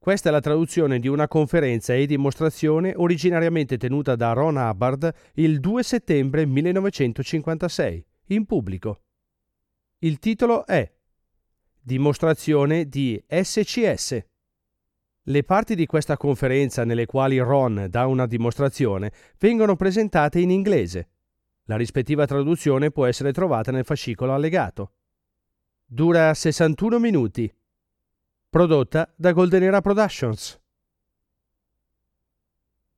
Questa è la traduzione di una conferenza e dimostrazione originariamente tenuta da Ron Hubbard il 2 settembre 1956, in pubblico. Il titolo è Dimostrazione di SCS. Le parti di questa conferenza nelle quali Ron dà una dimostrazione vengono presentate in inglese. La rispettiva traduzione può essere trovata nel fascicolo allegato. Dura 61 minuti. Prodotta da Golden Era Productions.